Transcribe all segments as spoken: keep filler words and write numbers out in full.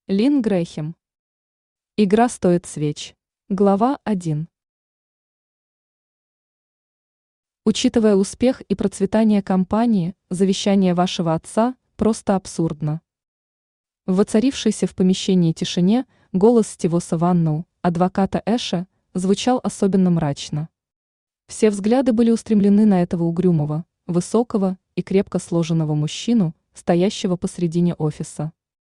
Лин Грэхэм. Игра стоит свеч. Глава один. Учитывая успех и процветание компании, завещание вашего отца просто абсурдно. В воцарившейся в помещении тишине голос Стивоса Ванноу, адвоката Эша, звучал особенно мрачно. Все взгляды были устремлены на этого угрюмого, высокого и крепко сложенного мужчину, стоящего посредине офиса.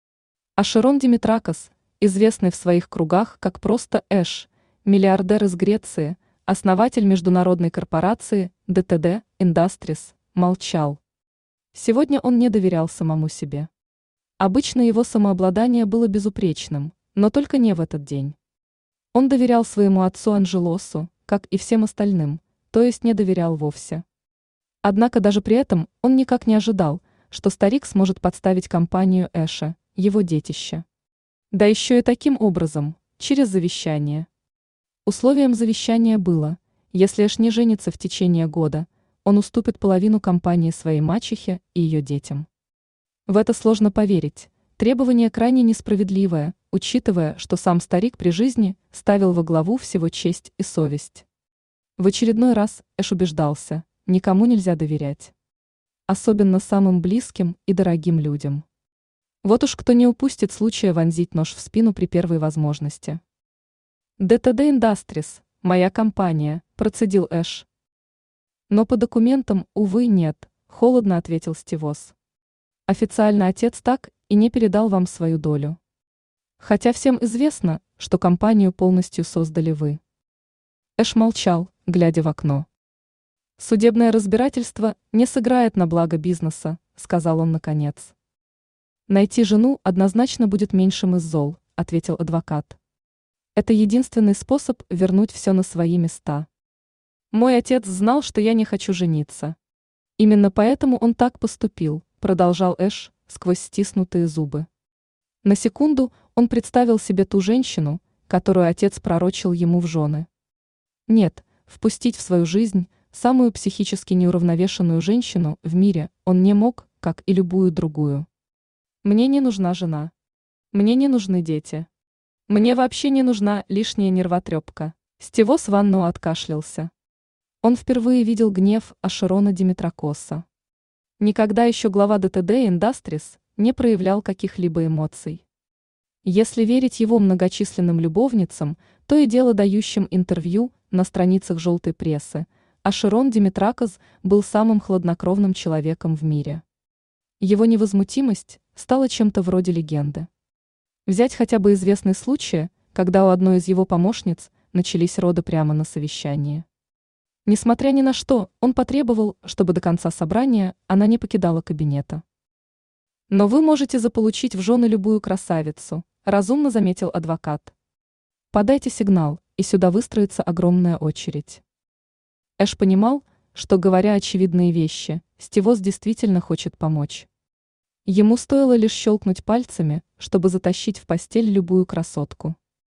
Ашерон Димитракос, известный в своих кругах как просто Эш, миллиардер из Греции, основатель международной корпорации ди ти ди Industries, молчал. Сегодня он не доверял самому себе. Обычно его самообладание было безупречным, но только не в этот день. Он доверял своему отцу Анжелосу, как и всем остальным, то есть не доверял вовсе. Однако даже при этом он никак не ожидал, что старик сможет подставить компанию Эша, его детище. Да еще и таким образом, через завещание. Условием завещания было, если Эш не женится в течение года, он уступит половину компании своей мачехе и ее детям. В это сложно поверить, требование крайне несправедливое, учитывая, что сам старик при жизни ставил во главу всего честь и совесть. В очередной раз Эш убеждался, никому нельзя доверять. Особенно самым близким и дорогим людям. Вот уж кто не упустит случая вонзить нож в спину при первой возможности. ди ти ди Industries, моя компания, процедил Эш. Но по документам, увы, нет, холодно ответил Стивос. Официально отец так и не передал вам свою долю. Хотя всем известно, что компанию полностью создали вы. Эш молчал, глядя в окно. Судебное разбирательство не сыграет на благо бизнеса, сказал он наконец. Найти жену однозначно будет меньшим из зол, ответил адвокат. Это единственный способ вернуть все на свои места. Мой отец знал, что я не хочу жениться. Именно поэтому он так поступил, продолжал Эш сквозь стиснутые зубы. На секунду он представил себе ту женщину, которую отец пророчил ему в жены. Нет, впустить в свою жизнь самую психически неуравновешенную женщину в мире он не мог, как и любую другую. Мне не нужна жена. Мне не нужны дети. Мне вообще не нужна лишняя нервотрепка. Стивос Ванноу откашлялся. Он впервые видел гнев Ашерона Димитракоса. Никогда еще глава ди ти ди Industries не проявлял каких-либо эмоций. Если верить его многочисленным любовницам, то и дело дающим интервью на страницах желтой прессы, Ашерон Димитракос был самым хладнокровным человеком в мире. Его невозмутимость стала чем-то вроде легенды. Взять хотя бы известный случай, когда у одной из его помощниц начались роды прямо на совещании. Несмотря ни на что, он потребовал, чтобы до конца собрания она не покидала кабинета. «Но вы можете заполучить в жены любую красавицу», – разумно заметил адвокат. «Подайте сигнал, и сюда выстроится огромная очередь». Эш понимал, что, говоря очевидные вещи, Стивос действительно хочет помочь. Ему стоило лишь щелкнуть пальцами, чтобы затащить в постель любую красотку.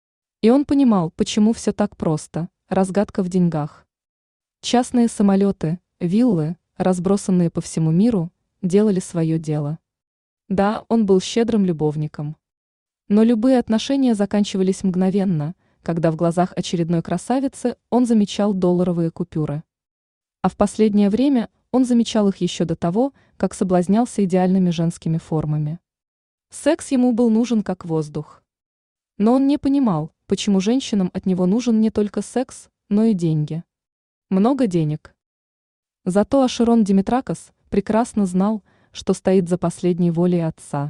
И он понимал, почему все так просто, разгадка в деньгах. Частные самолеты, виллы, разбросанные по всему миру, делали свое дело. Да, он был щедрым любовником. Но любые отношения заканчивались мгновенно, когда в глазах очередной красавицы он замечал долларовые купюры. А в последнее время он замечал их еще до того, как соблазнялся идеальными женскими формами. Секс ему был нужен как воздух. Но он не понимал, почему женщинам от него нужен не только секс, но и деньги. Много денег. Зато Ашерон Димитракос прекрасно знал, что стоит за последней волей отца.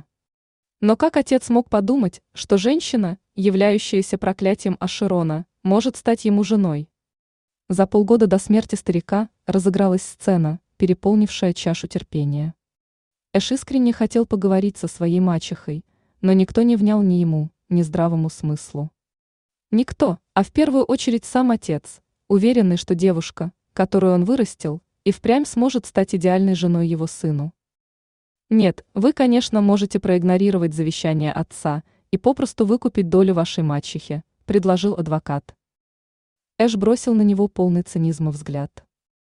Но как отец мог подумать, что женщина, являющаяся проклятием Ашерона, может стать ему женой? За полгода до смерти старика разыгралась сцена, переполнившая чашу терпения. Эш искренне хотел поговорить со своей мачехой, но никто не внял ни ему, ни здравому смыслу. Никто, а в первую очередь сам отец, уверенный, что девушка, которую он вырастил, и впрямь сможет стать идеальной женой его сыну. Нет, вы, конечно, можете проигнорировать завещание отца и попросту выкупить долю вашей мачехи, предложил адвокат. Эш бросил на него полный цинизма взгляд.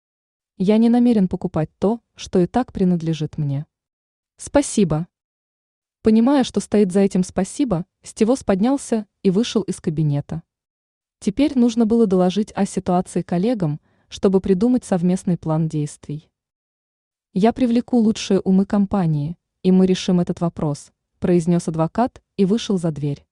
Я не намерен покупать то, что и так принадлежит мне. Спасибо. Понимая, что стоит за этим спасибо, Стивос поднялся и вышел из кабинета. Теперь нужно было доложить о ситуации коллегам, чтобы придумать совместный план действий. «Я привлеку лучшие умы компании, и мы решим этот вопрос», произнес адвокат и вышел за дверь.